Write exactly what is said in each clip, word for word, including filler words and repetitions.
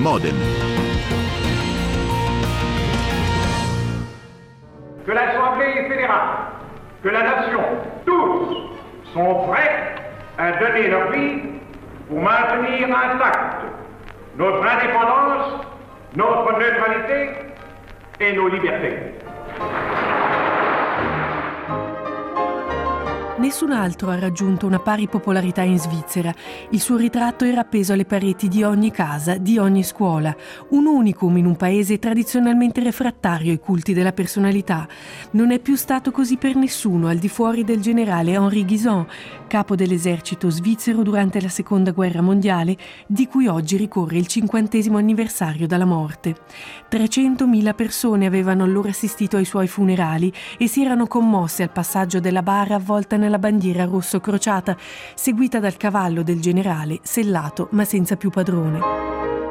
Modem. Que l'Assemblée fédérale, que la nation, tous sont prêts à donner leur vie pour maintenir intacte notre indépendance, notre neutralité et nos libertés. Nessun altro ha raggiunto una pari popolarità in Svizzera. Il suo ritratto era appeso alle pareti di ogni casa, di ogni scuola. Un unicum in un paese tradizionalmente refrattario ai culti della personalità. Non è più stato così per nessuno al di fuori del generale Henri Guisan, capo dell'esercito svizzero durante la Seconda Guerra Mondiale, di cui oggi ricorre il cinquantesimo anniversario dalla morte. trecentomila persone avevano allora assistito ai suoi funerali e si erano commosse al passaggio della bara avvolta nella bandiera rosso crociata, seguita dal cavallo del generale, sellato ma senza più padrone.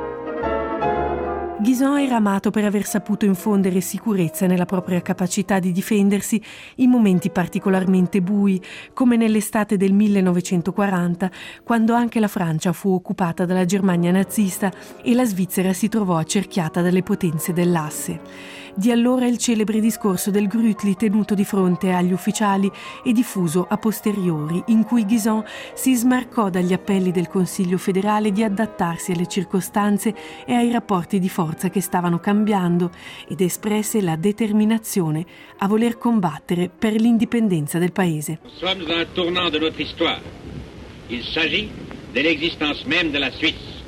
Guisan era amato per aver saputo infondere sicurezza nella propria capacità di difendersi in momenti particolarmente bui, come nell'estate del millenovecentoquaranta, quando anche la Francia fu occupata dalla Germania nazista e la Svizzera si trovò accerchiata dalle potenze dell'asse. Di allora il celebre discorso del Grütli tenuto di fronte agli ufficiali e diffuso a posteriori, in cui Guisan si smarcò dagli appelli del Consiglio federale di adattarsi alle circostanze e ai rapporti di forza che stavano cambiando ed espresse la determinazione a voler combattere per l'indipendenza del paese. Nous sommes à un tournant de notre histoire. Il s'agit de l'existence même de la Suisse.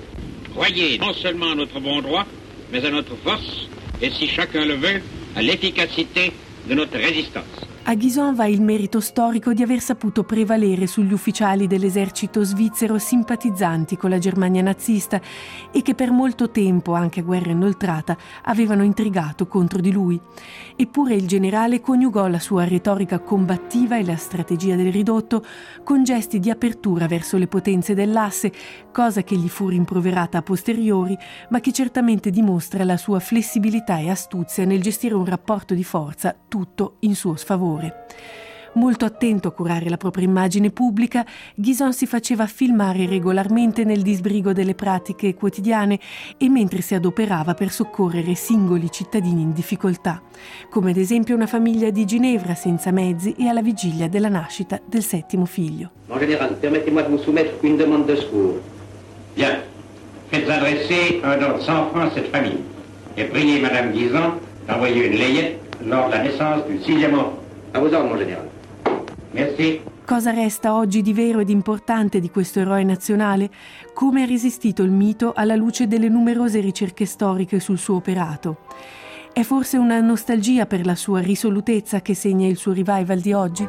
Croyez non seulement à notre bon droit, mais à notre force et, si chacun le veut, à l'efficacité de notre résistance. A Guisan va il merito storico di aver saputo prevalere sugli ufficiali dell'esercito svizzero simpatizzanti con la Germania nazista e che per molto tempo, anche a guerra inoltrata, avevano intrigato contro di lui. Eppure il generale coniugò la sua retorica combattiva e la strategia del ridotto con gesti di apertura verso le potenze dell'asse, cosa che gli fu rimproverata a posteriori, ma che certamente dimostra la sua flessibilità e astuzia nel gestire un rapporto di forza tutto in suo sfavore. Molto attento a curare la propria immagine pubblica, Guisan si faceva filmare regolarmente nel disbrigo delle pratiche quotidiane e mentre si adoperava per soccorrere singoli cittadini in difficoltà, come ad esempio una famiglia di Ginevra senza mezzi e alla vigilia della nascita del settimo figlio. Mon général, permettez-moi de vous soumettre une demande de secours. Bien. Faites adresser un don de cent francs à cette famille et priez Madame Guisan d'envoyer une layette lors de la naissance du sixième enfant. A vos ordres, mon général. Merci. Cosa resta oggi di vero ed importante di questo eroe nazionale? Come ha resistito il mito alla luce delle numerose ricerche storiche sul suo operato? È forse una nostalgia per la sua risolutezza che segna il suo revival di oggi?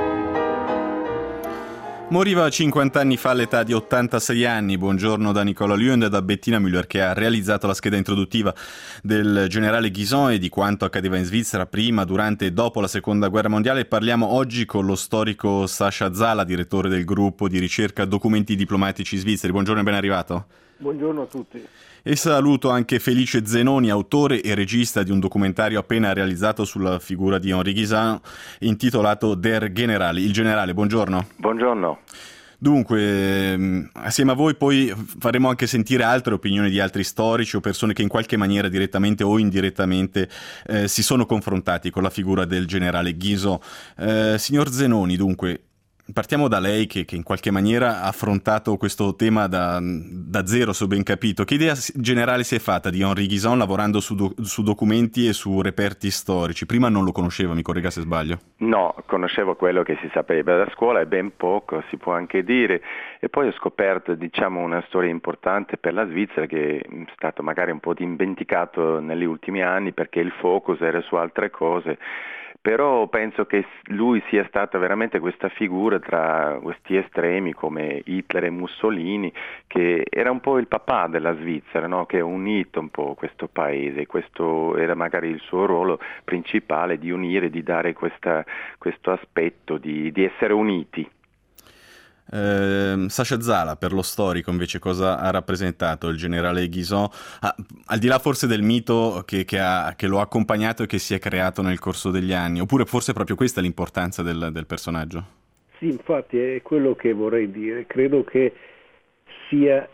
Moriva cinquanta anni fa all'età di ottantasei anni. Buongiorno da Nicola Lund e da Bettina Müller, che ha realizzato la scheda introduttiva del generale Guisan e di quanto accadeva in Svizzera prima, durante e dopo la Seconda Guerra Mondiale. Parliamo oggi con lo storico Sascha Zala, direttore del gruppo di ricerca Documenti Diplomatici Svizzeri. Buongiorno e ben arrivato. Buongiorno a tutti. E saluto anche Felice Zenoni, autore e regista di un documentario appena realizzato sulla figura di Henri Guisan intitolato Der General, il generale. Buongiorno. Buongiorno. Dunque, assieme a voi poi faremo anche sentire altre opinioni di altri storici o persone che in qualche maniera direttamente o indirettamente eh, si sono confrontati con la figura del generale Guisan. Eh, signor Zenoni, dunque, partiamo da lei che, che in qualche maniera ha affrontato questo tema da, da zero, se ho ben capito. Che idea generale si è fatta di Henri Guisan lavorando su, do, su documenti e su reperti storici? Prima non lo conosceva, mi corregga se sbaglio. No, conoscevo quello che si sapeva da scuola e ben poco, si può anche dire. E poi ho scoperto, diciamo, una storia importante per la Svizzera che è stato magari un po' dimenticato negli ultimi anni perché il focus era su altre cose. Però penso che lui sia stata veramente questa figura tra questi estremi come Hitler e Mussolini, che era un po' il papà della Svizzera, no? Che ha unito un po' questo paese. Questo era magari il suo ruolo principale, di unire, di dare questa, questo aspetto di, di essere uniti. Eh, Sascha Zala, per lo storico invece cosa ha rappresentato il generale Guisan, ah, al di là forse del mito che, che, ha, che lo ha accompagnato e che si è creato nel corso degli anni, oppure forse proprio questa è l'importanza del, del personaggio? Sì, infatti è quello che vorrei dire. Credo che sia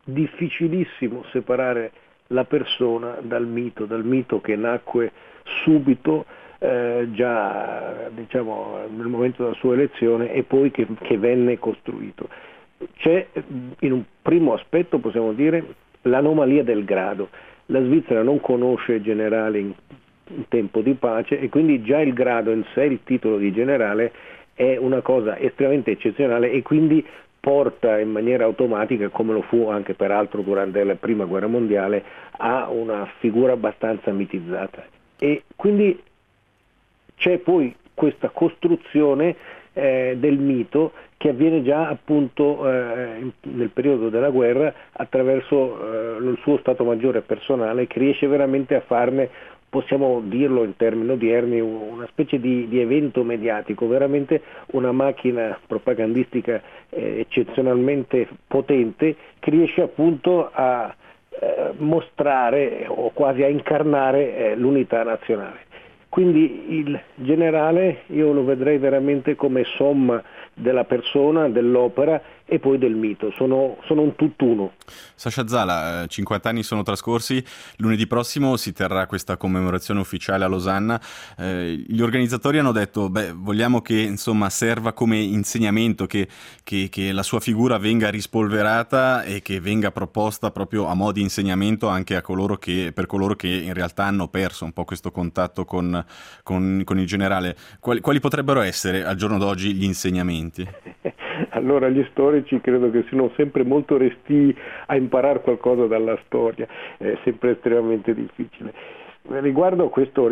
difficilissimo separare la persona dal mito, dal mito che nacque subito, eh, già diciamo nel momento della sua elezione, e poi che, che venne costruito. C'è in un primo aspetto, possiamo dire, l'anomalia del grado. La Svizzera non conosce generali in, in tempo di pace, e quindi già il grado in sé, il titolo di generale, è una cosa estremamente eccezionale, e quindi porta in maniera automatica, come lo fu anche peraltro durante la prima guerra mondiale, a una figura abbastanza mitizzata. E quindi c'è poi questa costruzione eh, del mito che avviene già appunto eh, nel periodo della guerra attraverso eh, il suo stato maggiore personale, che riesce veramente a farne, possiamo dirlo in termini odierni, una specie di, di evento mediatico, veramente una macchina propagandistica eh, eccezionalmente potente, che riesce appunto a eh, mostrare o quasi a incarnare eh, l'unità nazionale. Quindi il generale io lo vedrei veramente come somma della persona, dell'opera e poi del mito, sono, sono un tutt'uno. Sasha Zala, cinquanta anni sono trascorsi, lunedì prossimo si terrà questa commemorazione ufficiale a Losanna. Eh, gli organizzatori hanno detto, beh, vogliamo che insomma serva come insegnamento, che, che, che la sua figura venga rispolverata e che venga proposta proprio a mo' di insegnamento anche a coloro che, per coloro che in realtà hanno perso un po' questo contatto con, con, con il generale. Quali, quali potrebbero essere al giorno d'oggi gli insegnamenti? Allora, gli storici credo che siano sempre molto restii a imparare qualcosa dalla storia, è sempre estremamente difficile. Riguardo a questo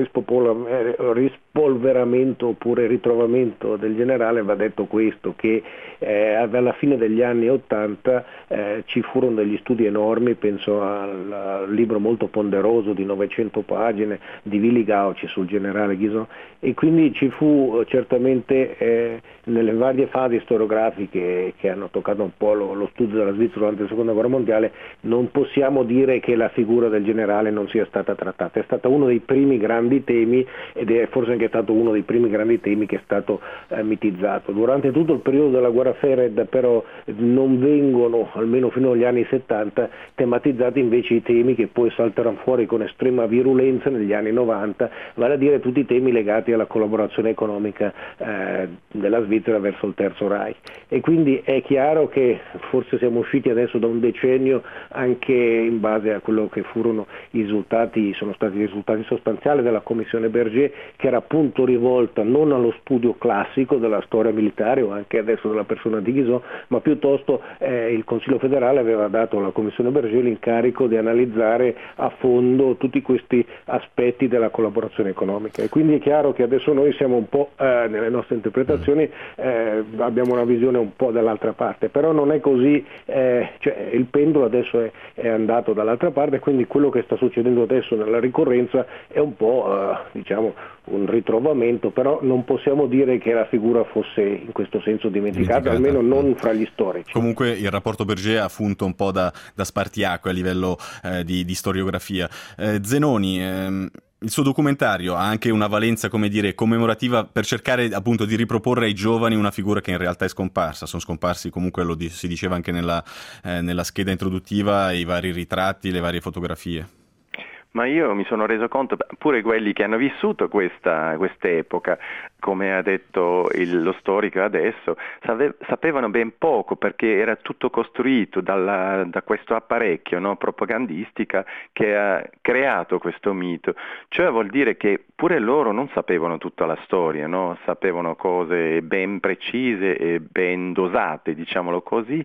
rispolveramento oppure ritrovamento del generale, va detto questo, che eh, alla fine degli anni ottanta eh, ci furono degli studi enormi, penso al, al libro molto ponderoso di novecento pagine di Willy Gauci sul generale Guison, e quindi ci fu certamente eh, nelle varie fasi storiografiche che hanno toccato un po' lo, lo studio della Svizzera durante la seconda guerra mondiale, non possiamo dire che la figura del generale non sia stata trattata, è stata uno dei primi grandi temi, ed è forse anche stato uno dei primi grandi temi che è stato eh, mitizzato. Durante tutto il periodo della guerra fredda però non vengono, almeno fino agli anni settanta, tematizzati invece i temi che poi salteranno fuori con estrema virulenza negli anni novanta, vale a dire tutti i temi legati alla collaborazione economica eh, della Svizzera verso il Terzo Reich. E quindi è chiaro che forse siamo usciti adesso da un decennio anche in base a quello che furono i risultati, sono stati i risultati sostanziali della commissione Berger, che era appunto rivolta non allo studio classico della storia militare o anche adesso della persona di Guison, ma piuttosto eh, il Consiglio federale aveva dato alla commissione Berger l'incarico di analizzare a fondo tutti questi aspetti della collaborazione economica. E quindi è chiaro che adesso noi siamo un po' eh, nelle nostre interpretazioni eh, abbiamo una visione un po' dall'altra parte, però non è così, eh, cioè il pendolo adesso è, è andato dall'altra parte, quindi quello che sta succedendo adesso nella ricorrenza è un po' eh, diciamo un ritrovamento, però non possiamo dire che la figura fosse in questo senso dimenticata, dimenticata. almeno non fra gli storici. Comunque il rapporto Berger ha funto un po' da, da spartiacque a livello eh, di, di storiografia. Eh, Zenoni, ehm... il suo documentario ha anche una valenza, come dire, commemorativa, per cercare appunto di riproporre ai giovani una figura che in realtà è scomparsa. Sono scomparsi, comunque lo di- si diceva anche nella, eh, nella scheda introduttiva, i vari ritratti, le varie fotografie. Ma io mi sono reso conto, pure quelli che hanno vissuto questa quest'epoca, come ha detto il, lo storico adesso, save, sapevano ben poco, perché era tutto costruito dalla, da questo apparecchio, no, propagandistica che ha creato questo mito. Cioè vuol dire che pure loro non sapevano tutta la storia, no? Sapevano cose ben precise e ben dosate, diciamolo così.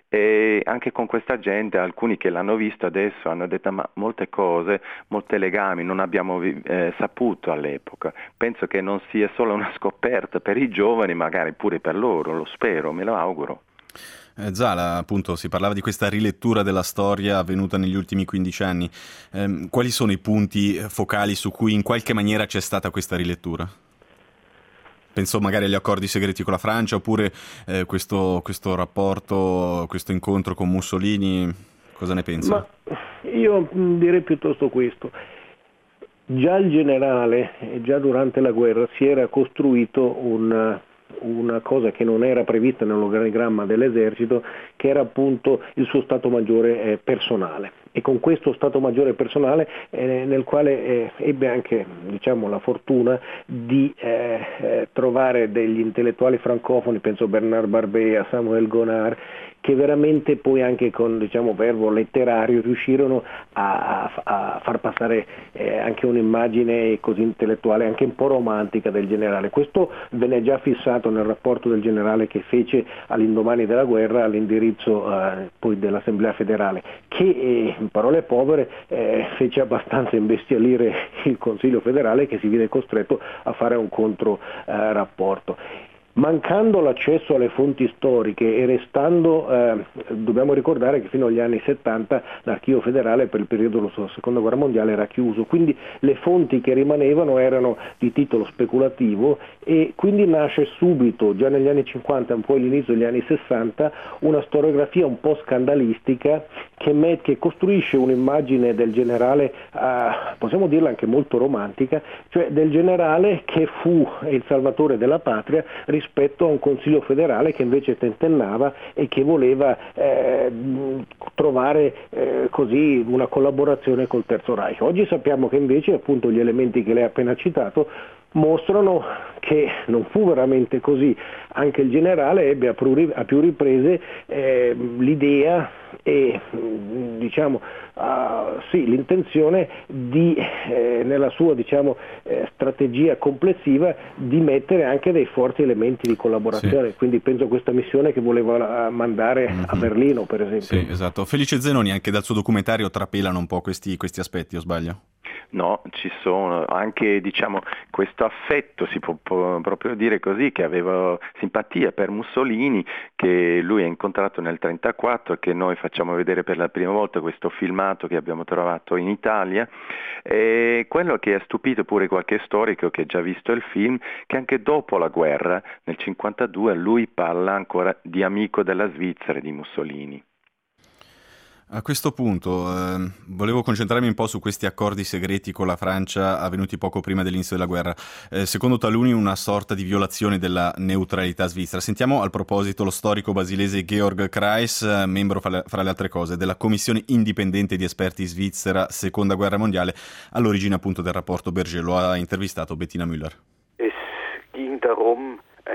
E anche con questa gente, alcuni che l'hanno visto adesso hanno detto ma molte cose, molti legami non abbiamo eh, saputo all'epoca. Penso che non sia solo una scoperta per i giovani, magari pure per loro, lo spero, me lo auguro. Eh, Zala, appunto, si parlava di questa rilettura della storia avvenuta negli ultimi quindici anni. Eh, quali sono i punti focali su cui in qualche maniera c'è stata questa rilettura? Penso magari agli accordi segreti con la Francia, oppure eh, questo, questo rapporto, questo incontro con Mussolini, cosa ne pensi? Ma io direi piuttosto questo. Già il generale, già durante la guerra, si era costruito un, una cosa che non era prevista nell'organigramma dell'esercito, che era appunto il suo Stato Maggiore eh, personale. E con questo Stato Maggiore personale eh, nel quale eh, ebbe anche, diciamo, la fortuna di eh, eh, trovare degli intellettuali francofoni, penso a Bernard Barbet, a Samuel Gonard, che veramente poi anche con, diciamo, verbo letterario riuscirono a, a, a far passare eh, anche un'immagine così intellettuale, anche un po' romantica del generale. Questo venne già fissato nel rapporto del generale che fece all'indomani della guerra all'indirizzo eh, poi dell'Assemblea federale, che eh, in parole povere eh, fece abbastanza imbestialire il Consiglio federale, che si vide costretto a fare un controrapporto. Mancando l'accesso alle fonti storiche e restando, eh, dobbiamo ricordare che fino agli anni settanta l'archivio federale per il periodo della seconda guerra mondiale era chiuso, quindi le fonti che rimanevano erano di titolo speculativo, e quindi nasce subito, già negli anni cinquanta e un po' all'inizio degli anni sessanta, una storiografia un po' scandalistica che, met- che costruisce un'immagine del generale, eh, possiamo dirla anche molto romantica, cioè del generale che fu il salvatore della patria rispetto a un Consiglio federale che invece tentennava e che voleva eh, trovare eh, così una collaborazione col Terzo Reich. Oggi sappiamo che invece, appunto, gli elementi che lei ha appena citato mostrano che non fu veramente così. Anche il generale ebbe a più riprese eh, l'idea e diciamo uh, sì, l'intenzione di eh, nella sua diciamo eh, strategia complessiva di mettere anche dei forti elementi di collaborazione, sì. Quindi penso a questa missione che voleva mandare mm-hmm. a Berlino, per esempio. Sì, esatto. Felice Zenoni, anche dal suo documentario trapelano un po' questi, questi aspetti, o sbaglio? No, ci sono anche, diciamo, questo affetto, si può, può proprio dire così, che aveva simpatia per Mussolini, che lui ha incontrato nel trentaquattro, che noi facciamo vedere per la prima volta, questo filmato che abbiamo trovato in Italia. E quello che ha stupito pure qualche storico che ha già visto il film, che anche dopo la guerra, nel cinquantadue, lui parla ancora di amico della Svizzera di Mussolini. A questo punto eh, volevo concentrarmi un po' su questi accordi segreti con la Francia avvenuti poco prima dell'inizio della guerra. Eh, secondo taluni una sorta di violazione della neutralità svizzera. Sentiamo al proposito lo storico basilese Georg Kreis, membro fra le, fra le altre cose della Commissione Indipendente di Esperti Svizzera Seconda Guerra Mondiale, all'origine appunto del rapporto Berger. Lo ha intervistato Bettina Müller. Es ging darum,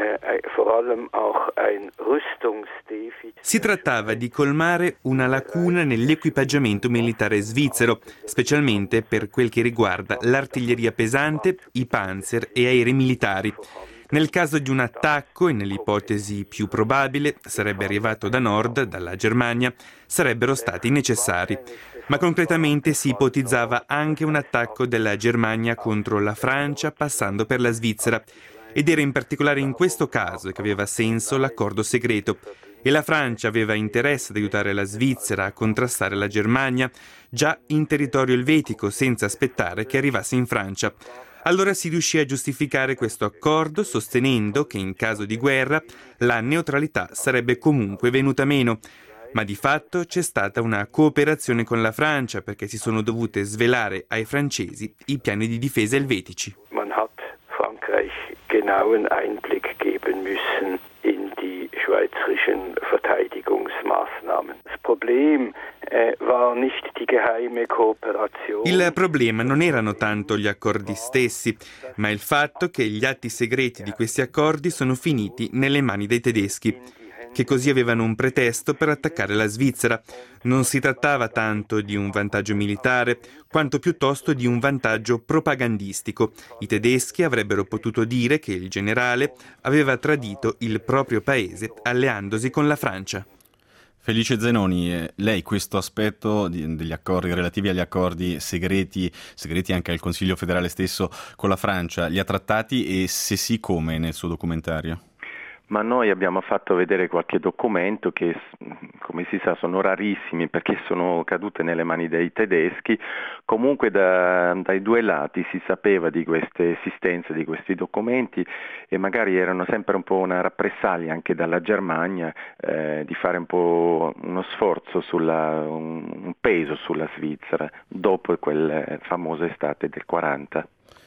Si trattava di colmare una lacuna nell'equipaggiamento militare svizzero, specialmente per quel che riguarda l'artiglieria pesante, i panzer e aerei militari. Nel caso di un attacco, e nell'ipotesi più probabile, sarebbe arrivato da nord, dalla Germania, sarebbero stati necessari. Ma concretamente si ipotizzava anche un attacco della Germania contro la Francia, passando per la Svizzera. Ed era in particolare in questo caso che aveva senso l'accordo segreto. E la Francia aveva interesse ad aiutare la Svizzera a contrastare la Germania, già in territorio elvetico, senza aspettare che arrivasse in Francia. Allora si riuscì a giustificare questo accordo sostenendo che in caso di guerra la neutralità sarebbe comunque venuta meno. Ma di fatto c'è stata una cooperazione con la Francia perché si sono dovute svelare ai francesi i piani di difesa elvetici. Man hat Frankreich genauen Einblick geben müssen in die schweizerischen Verteidigungsmaßnahmen. Das Problem äh, war nicht die geheime Kooperation. Il problema non erano tanto gli accordi stessi, ma il fatto che gli atti segreti di questi accordi sono finiti nelle mani dei tedeschi, che così avevano un pretesto per attaccare la Svizzera. Non si trattava tanto di un vantaggio militare, quanto piuttosto di un vantaggio propagandistico. I tedeschi avrebbero potuto dire che il generale aveva tradito il proprio paese alleandosi con la Francia. Felice Zenoni, lei questo aspetto degli accordi relativi agli accordi segreti, segreti anche al Consiglio federale stesso con la Francia, li ha trattati e se sì come nel suo documentario? Ma noi abbiamo fatto vedere qualche documento che, come si sa, sono rarissimi perché sono cadute nelle mani dei tedeschi. Comunque da, dai due lati si sapeva di queste esistenze di questi documenti e magari erano sempre un po' una rappresaglia anche dalla Germania eh, di fare un po' uno sforzo, sulla, un, un peso sulla Svizzera dopo quella famosa estate del quaranta.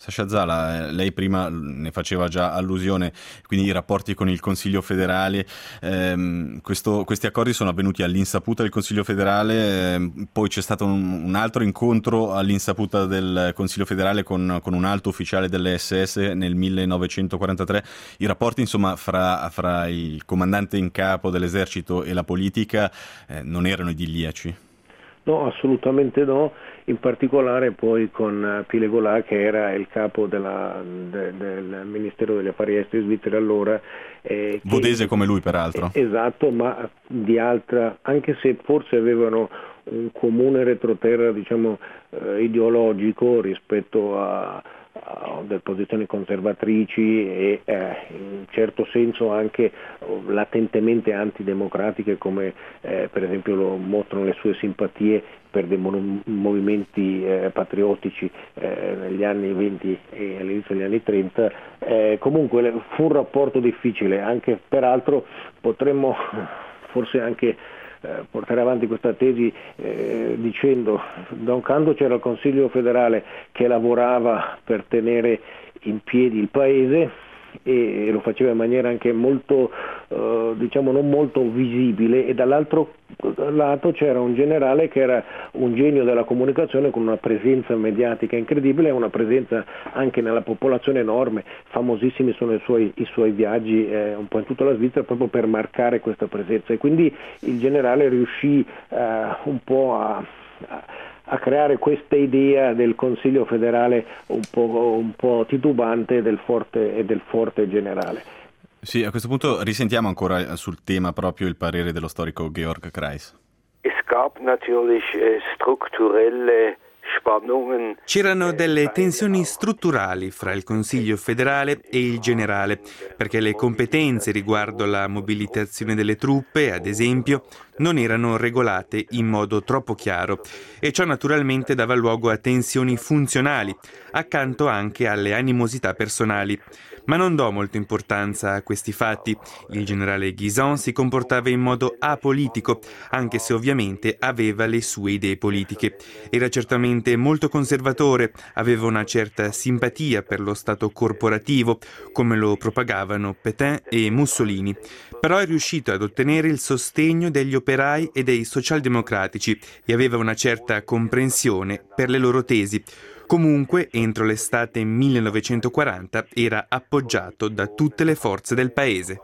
Sasha Zala, lei prima ne faceva già allusione, quindi i rapporti con il Consiglio federale, ehm, questo, questi accordi sono avvenuti all'insaputa del Consiglio federale, ehm, poi c'è stato un, un altro incontro all'insaputa del Consiglio federale con, con un alto ufficiale dell'esse esse nel millenovecentoquarantatré. I rapporti insomma fra, fra il comandante in capo dell'esercito e la politica eh, non erano idilliaci. No, assolutamente no, in particolare poi con Pile Golà, che era il capo della, de, del Ministero degli Affari Esteri svizzero allora. Eh, Vodese che, come lui peraltro. Eh, esatto, ma di altra, anche se forse avevano un comune retroterra diciamo eh, ideologico rispetto a delle posizioni conservatrici e eh, in un certo senso anche latentemente antidemocratiche, come eh, per esempio lo mostrano le sue simpatie per dei mon- movimenti eh, patriottici eh, negli anni venti e all'inizio degli anni trenta. Eh, comunque fu un rapporto difficile, anche peraltro potremmo forse anche Eh, portare avanti questa tesi eh, dicendo da un canto c'era il Consiglio federale che lavorava per tenere in piedi il paese e, e lo faceva in maniera anche molto eh, diciamo non molto visibile, e dall'altro lato c'era un generale che era un genio della comunicazione con una presenza mediatica incredibile e una presenza anche nella popolazione enorme. Famosissimi sono i suoi, i suoi viaggi eh, un po' in tutta la Svizzera proprio per marcare questa presenza, e quindi il generale riuscì eh, un po' a, a a creare questa idea del Consiglio federale un po', un po' titubante del forte e del forte generale. Sì, a questo punto risentiamo ancora sul tema proprio il parere dello storico Georg Kreis. Es gab natürlich strukturelle Spannungen. C'erano delle tensioni strutturali fra il Consiglio federale e il generale, perché le competenze riguardo la mobilitazione delle truppe, ad esempio, non erano regolate in modo troppo chiaro, e ciò naturalmente dava luogo a tensioni funzionali, accanto anche alle animosità personali. Ma non do molta importanza a questi fatti. Il generale Guisan si comportava in modo apolitico, anche se ovviamente aveva le sue idee politiche. Era certamente molto conservatore, aveva una certa simpatia per lo Stato corporativo, come lo propagavano Pétain e Mussolini. Però è riuscito ad ottenere il sostegno degli operai e dei socialdemocratici e aveva una certa comprensione per le loro tesi. Comunque, entro l'estate millenovecentoquaranta era appoggiato da tutte le forze del paese.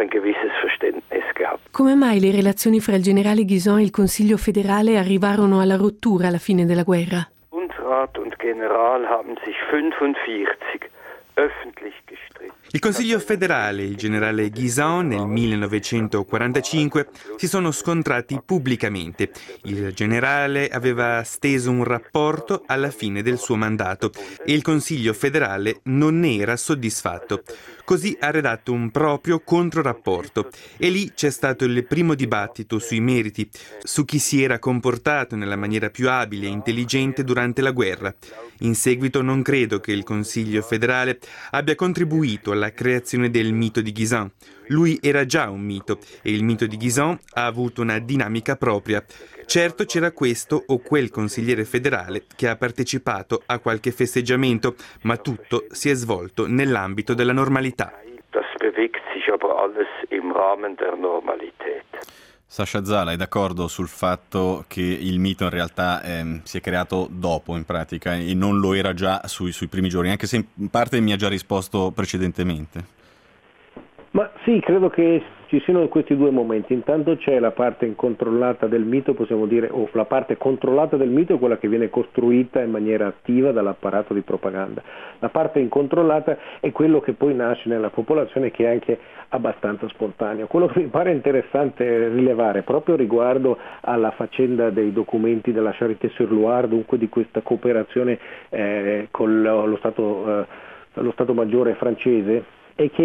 Come mai le relazioni fra il generale Guisan e il Consiglio federale arrivarono alla rottura alla fine della guerra? Bundesrat und General haben sich fünfundvierzig öffentlich gestritten. Il Consiglio federale e il generale Guisan nel millenovecentoquarantacinque si sono scontrati pubblicamente. Il generale aveva steso un rapporto alla fine del suo mandato e il Consiglio federale non ne era soddisfatto. Così ha redatto un proprio controrapporto e lì c'è stato il primo dibattito sui meriti, su chi si era comportato nella maniera più abile e intelligente durante la guerra. In seguito non credo che il Consiglio federale abbia contribuito alla creazione del mito di Guisan. Lui era già un mito e il mito di Guisan ha avuto una dinamica propria. Certo c'era questo o quel consigliere federale che ha partecipato a qualche festeggiamento, ma tutto si è svolto nell'ambito della normalità. Das bewegt sich aber alles im Rahmen der Normalität. Sasha Zala è d'accordo sul fatto che il mito in realtà ehm, si è creato dopo in pratica e non lo era già sui, sui primi giorni, anche se in parte mi ha già risposto precedentemente. Ma sì, credo che ci siano questi due momenti. Intanto c'è la parte incontrollata del mito, possiamo dire, o la parte controllata del mito è quella che viene costruita in maniera attiva dall'apparato di propaganda. La parte incontrollata è quello che poi nasce nella popolazione, che è anche abbastanza spontaneo. Quello che mi pare interessante rilevare proprio riguardo alla faccenda dei documenti della Charité-sur-Loire, dunque di questa cooperazione eh, con lo Stato, eh, lo Stato Maggiore francese, è che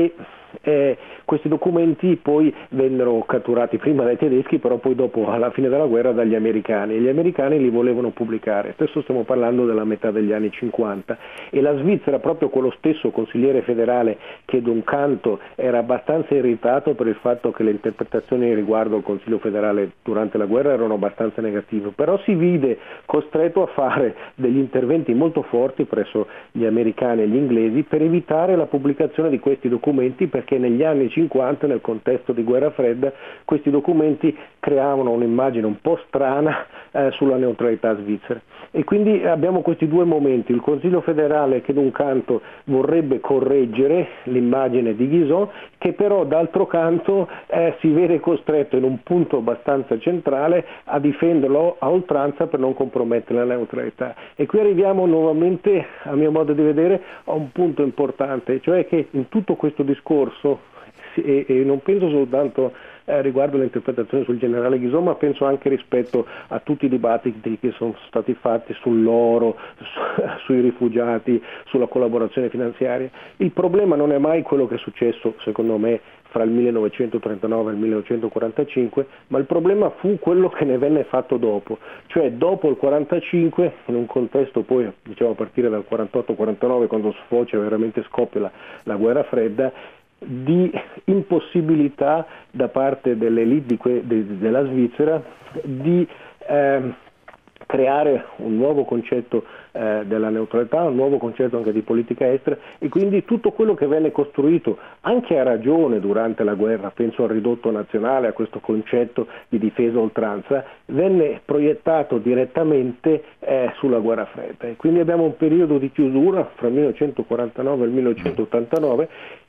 Eh, questi documenti poi vennero catturati prima dai tedeschi, però poi dopo, alla fine della guerra, dagli americani, e gli americani li volevano pubblicare. Adesso stiamo parlando della metà degli anni cinquanta, e la Svizzera, proprio quello stesso consigliere federale che d'un canto era abbastanza irritato per il fatto che le interpretazioni riguardo al Consiglio federale durante la guerra erano abbastanza negative, però si vide costretto a fare degli interventi molto forti presso gli americani e gli inglesi per evitare la pubblicazione di questi documenti, perché negli anni cinquanta, nel contesto di guerra fredda, questi documenti creavano un'immagine un po' strana eh, sulla neutralità svizzera. E quindi abbiamo questi due momenti: il Consiglio federale che d'un canto vorrebbe correggere l'immagine di Guizot, che però d'altro canto eh, si vede costretto in un punto abbastanza centrale a difenderlo a oltranza per non compromettere la neutralità. E qui arriviamo nuovamente, a mio modo di vedere, a un punto importante, cioè che in tutto questo discorso, e, e non penso soltanto eh, riguardo l'interpretazione sul generale Guizot, ma penso anche rispetto a tutti i dibattiti che sono stati fatti sull'oro, su, sui rifugiati, sulla collaborazione finanziaria. Il problema non è mai quello che è successo, secondo me, fra il millenovecentotrentanove e il millenovecentoquarantacinque, ma il problema fu quello che ne venne fatto dopo, cioè dopo il quarantacinque, in un contesto poi, diciamo a partire dal quarantotto quarantanove, quando sfocia, veramente scoppia la, la guerra fredda, di impossibilità da parte dell'elite di que- de- della Svizzera di eh, creare un nuovo concetto eh, della neutralità, un nuovo concetto anche di politica estera, e quindi tutto quello che venne costruito anche a ragione durante la guerra, penso al ridotto nazionale, a questo concetto di difesa a oltranza, venne proiettato direttamente eh, sulla guerra fredda. E quindi abbiamo un periodo di chiusura fra il millenovecentoquarantanove e il millenovecentottantanove,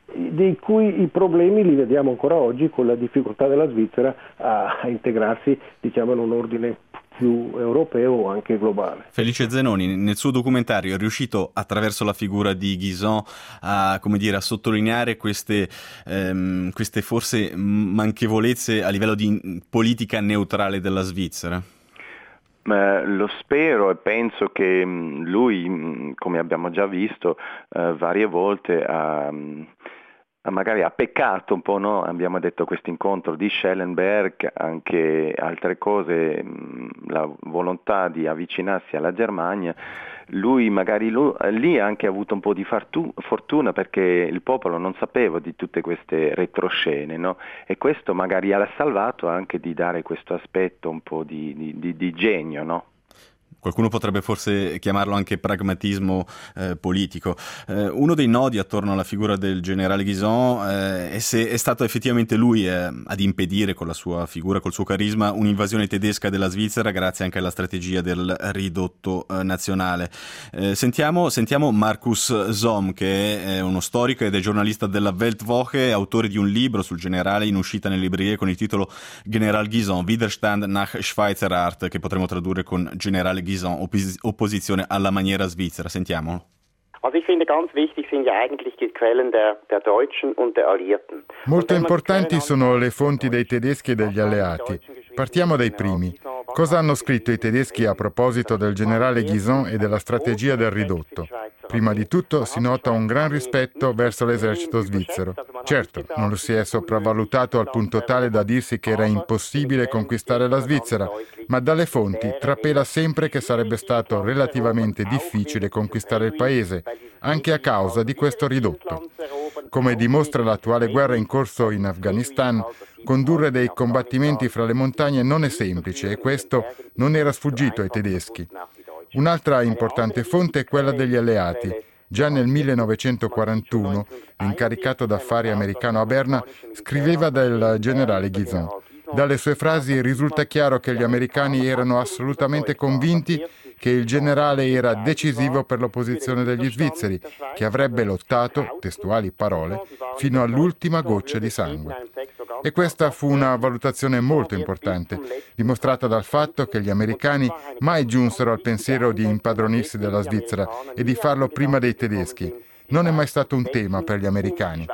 di cui i problemi li vediamo ancora oggi, con la difficoltà della Svizzera a, a integrarsi, diciamo, in un ordine più europeo o anche globale. Felice Zenoni, nel suo documentario, è riuscito attraverso la figura di Guizot a, come dire, a sottolineare queste, ehm, queste forse manchevolezze a livello di politica neutrale della Svizzera? Eh, lo spero, e penso che mh, lui, mh, come abbiamo già visto eh, varie volte, ha, mh, ha magari ha peccato un po', no? Abbiamo detto questo incontro di Schellenberg, anche altre cose, mh, la volontà di avvicinarsi alla Germania. Lui magari lui, lì ha anche avuto un po' di fartu- fortuna, perché il popolo non sapeva di tutte queste retroscene, no? E questo magari l'ha salvato anche di dare questo aspetto un po' di, di, di, di genio, no? Qualcuno potrebbe forse chiamarlo anche pragmatismo eh, politico. Eh, uno dei nodi attorno alla figura del generale Guizot eh, è se è stato effettivamente lui eh, ad impedire, con la sua figura, col suo carisma, un'invasione tedesca della Svizzera, grazie anche alla strategia del ridotto eh, nazionale. Eh, sentiamo, sentiamo Markus Somm, che è uno storico ed è giornalista della Weltwoche, autore di un libro sul generale in uscita nelle librerie con il titolo General Guizot, Widerstand nach Schweizer Art, che potremmo tradurre con generale Guizot, opposizione alla maniera svizzera. Sentiamolo. Also ich finde ganz wichtig sind ja eigentlich die Quellen der, der Deutschen und der Alliierten. Molto importanti sono le fonti dei tedeschi e degli alleati. Partiamo dai primi. Cosa hanno scritto i tedeschi a proposito del generale Guizot e della strategia del ridotto? Prima di tutto si nota un gran rispetto verso l'esercito svizzero. Certo, non lo si è sopravvalutato al punto tale da dirsi che era impossibile conquistare la Svizzera, ma dalle fonti trapela sempre che sarebbe stato relativamente difficile conquistare il paese, anche a causa di questo ridotto. Come dimostra l'attuale guerra in corso in Afghanistan, condurre dei combattimenti fra le montagne non è semplice, e questo non era sfuggito ai tedeschi. Un'altra importante fonte è quella degli alleati. Già nel millenovecentoquarantuno, l'incaricato d'affari americano a Berna scriveva del generale Guizot. Dalle sue frasi risulta chiaro che gli americani erano assolutamente convinti che il generale era decisivo per l'opposizione degli svizzeri, che avrebbe lottato, testuali parole, fino all'ultima goccia di sangue. E questa fu una valutazione molto importante, dimostrata dal fatto che gli americani mai giunsero al pensiero di impadronirsi della Svizzera e di farlo prima dei tedeschi. non è mai stato un tema per gli americani.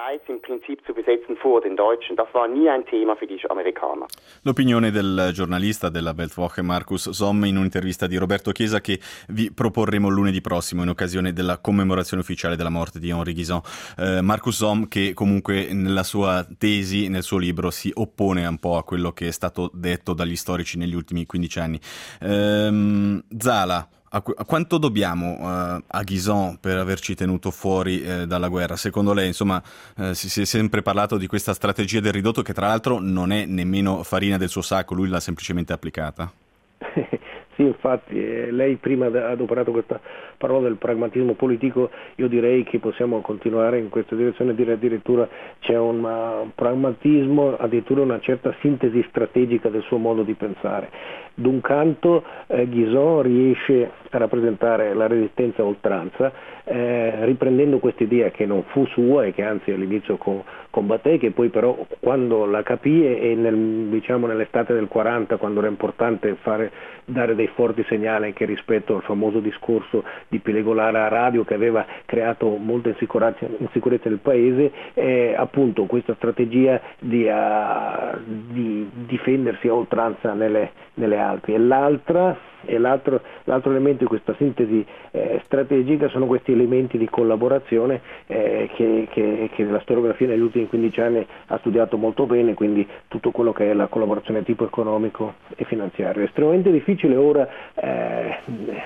L'opinione del giornalista della Weltwoche Markus Somm in un'intervista di Roberto Chiesa che vi proporremo lunedì prossimo in occasione della commemorazione ufficiale della morte di Henri Guisan. Eh, Markus Somm che comunque nella sua tesi, nel suo libro, si oppone un po' a quello che è stato detto dagli storici negli ultimi quindici anni. Ehm, Zala, A, qu- a quanto dobbiamo uh, a Guisan per averci tenuto fuori eh, dalla guerra? Secondo lei, insomma, eh, si, si è sempre parlato di questa strategia del ridotto che tra l'altro non è nemmeno farina del suo sacco, lui l'ha semplicemente applicata. Sì, infatti, eh, lei prima ha adoperato questa parola del pragmatismo politico, io direi che possiamo continuare in questa direzione, dire addirittura c'è un, uh, un pragmatismo, addirittura una certa sintesi strategica del suo modo di pensare. D'un canto eh, Guisan riesce a rappresentare la resistenza a oltranza, eh, riprendendo questa idea che non fu sua e che anzi all'inizio con, combatté, che poi però quando la capì e nel, diciamo nell'estate del quaranta, quando era importante fare, dare dei forti segnali anche rispetto al famoso discorso di Pilegolara a radio che aveva creato molta insicurezza, insicurezza nel paese, eh, appunto questa strategia di, uh, di difendersi a oltranza nelle, nelle Alpi. E l'altra E l'altro, l'altro elemento di questa sintesi eh, strategica sono questi elementi di collaborazione eh, che, che, che la storiografia negli ultimi quindici anni ha studiato molto bene, quindi tutto quello che è la collaborazione tipo economico e finanziario. È estremamente difficile ora eh,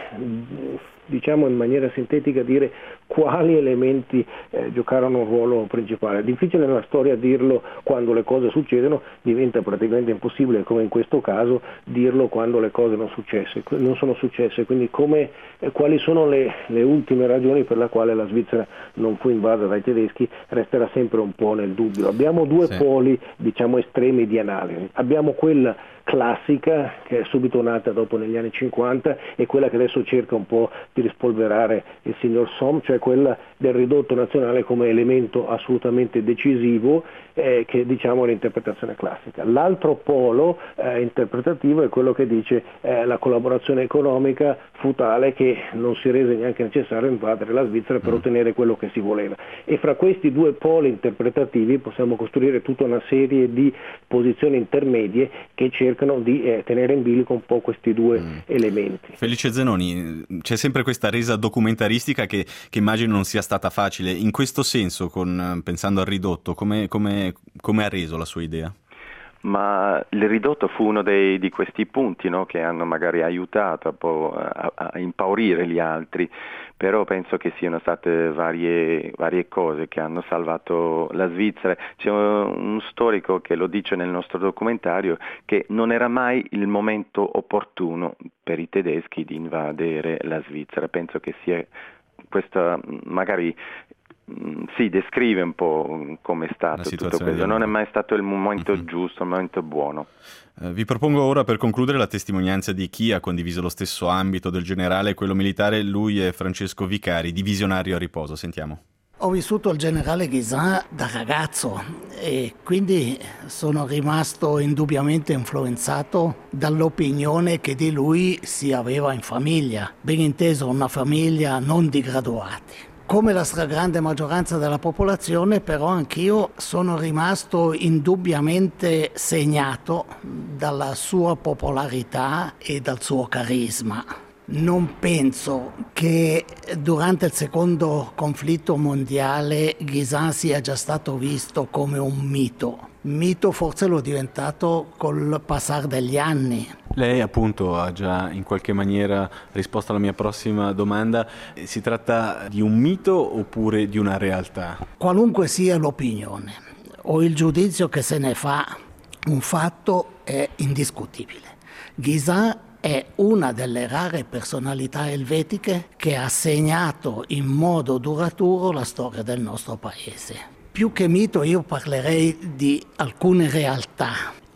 diciamo in maniera sintetica dire quali elementi eh, giocarono un ruolo principale. È difficile nella storia dirlo quando le cose succedono, diventa praticamente impossibile, come in questo caso, dirlo quando le cose non, successe, non sono successe. Quindi come, eh, quali sono le, le ultime ragioni per la quale la Svizzera non fu invasa dai tedeschi resterà sempre un po' nel dubbio. Abbiamo due sì. poli diciamo estremi di analisi. Abbiamo quella classica che è subito nata dopo negli anni cinquanta e quella che adesso cerca un po' di rispolverare il signor Somm, cioè quella del ridotto nazionale come elemento assolutamente decisivo eh, che diciamo è l'interpretazione classica. L'altro polo eh, interpretativo è quello che dice eh, la collaborazione economica fu tale che non si rese neanche necessario invadere la Svizzera per ottenere quello che si voleva, e fra questi due poli interpretativi possiamo costruire tutta una serie di posizioni intermedie che cercano di eh, tenere in bilico un po' questi due mm. elementi. Felice Zenoni, c'è sempre questa resa documentaristica che, che immagino non sia stata facile. In questo senso, con, pensando al ridotto, come, come, come ha reso la sua idea? Ma il ridotto fu uno dei, di questi punti, no, che hanno magari aiutato a, po', a, a impaurire gli altri, però penso che siano state varie, varie cose che hanno salvato la Svizzera. C'è un storico che lo dice nel nostro documentario che non era mai il momento opportuno per i tedeschi di invadere la Svizzera. Penso che sia questa magari si descrive un po' come è stato tutto questo, non è mai stato il momento mm-hmm. giusto, il momento buono. Eh, vi propongo ora, per concludere, la testimonianza di chi ha condiviso lo stesso ambito del generale e quello militare. Lui è Francesco Vicari, divisionario a riposo. Sentiamo. Ho vissuto il generale Guisan da ragazzo e quindi sono rimasto indubbiamente influenzato dall'opinione che di lui si aveva in famiglia, ben inteso una famiglia non di graduati. Come la stragrande maggioranza della popolazione, però anch'io sono rimasto indubbiamente segnato dalla sua popolarità e dal suo carisma. Non penso che durante il secondo conflitto mondiale Guisan sia già stato visto come un mito. Mito forse lo è diventato col passare degli anni. Lei appunto ha già in qualche maniera risposto alla mia prossima domanda. Si tratta di un mito oppure di una realtà? Qualunque sia l'opinione o il giudizio che se ne fa, un fatto è indiscutibile. Guisan è una delle rare personalità elvetiche che ha segnato in modo duraturo la storia del nostro paese. Più che mito io parlerei di alcune realtà.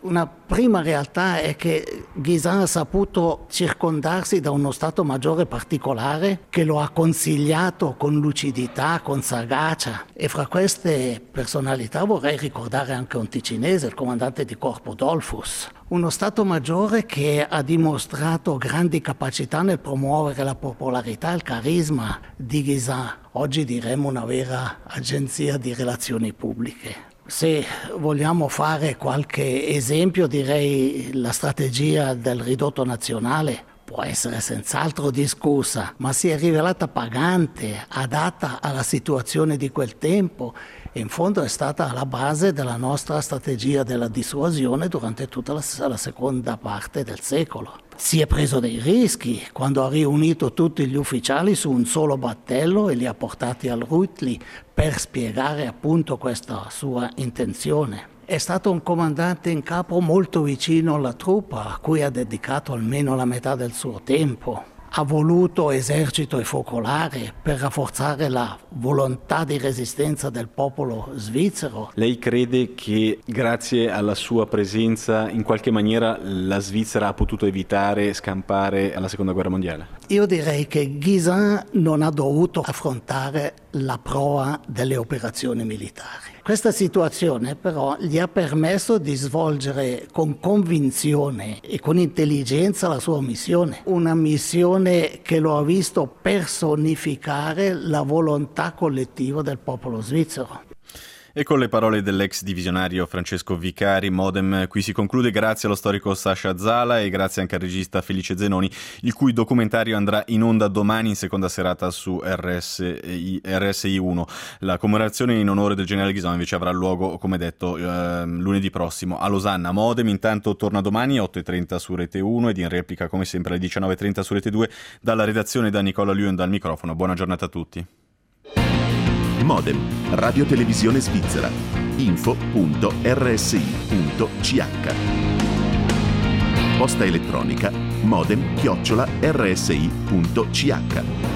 Una prima realtà è che Guisan ha saputo circondarsi da uno Stato Maggiore particolare che lo ha consigliato con lucidità, con sagacia, e fra queste personalità vorrei ricordare anche un ticinese, il comandante di corpo Dollfuss. Uno Stato Maggiore che ha dimostrato grandi capacità nel promuovere la popolarità e il carisma di Guisan. Oggi diremmo una vera agenzia di relazioni pubbliche. Se vogliamo fare qualche esempio, direi la strategia del ridotto nazionale può essere senz'altro discussa, ma si è rivelata pagante, adatta alla situazione di quel tempo e in fondo è stata alla base della nostra strategia della dissuasione durante tutta la, la seconda parte del secolo. Si è preso dei rischi quando ha riunito tutti gli ufficiali su un solo battello e li ha portati al Rütli per spiegare appunto questa sua intenzione. È stato un comandante in capo molto vicino alla truppa, a cui ha dedicato almeno la metà del suo tempo. Ha voluto esercito e focolare per rafforzare la volontà di resistenza del popolo svizzero. Lei crede che grazie alla sua presenza in qualche maniera la Svizzera ha potuto evitare scampare alla Seconda Guerra Mondiale? Io direi che Guisan non ha dovuto affrontare la prova delle operazioni militari. Questa situazione però gli ha permesso di svolgere con convinzione e con intelligenza la sua missione, una missione che lo ha visto personificare la volontà collettiva del popolo svizzero. E con le parole dell'ex divisionario Francesco Vicari, Modem qui si conclude. Grazie allo storico Sasha Zala e grazie anche al regista Felice Zenoni, il cui documentario andrà in onda domani in seconda serata su R S I, R S I uno. La commemorazione in onore del generale Guisan invece avrà luogo, come detto, eh, lunedì prossimo a Losanna. Modem intanto torna domani alle otto e trenta su Rete uno ed in replica come sempre alle diciannove e trenta su Rete due. Dalla redazione da Nicola Luen dal microfono. Buona giornata a tutti. Modem, Radio Televisione Svizzera, info punto r s i punto c h. Posta elettronica modem chiocciola r s i punto c h.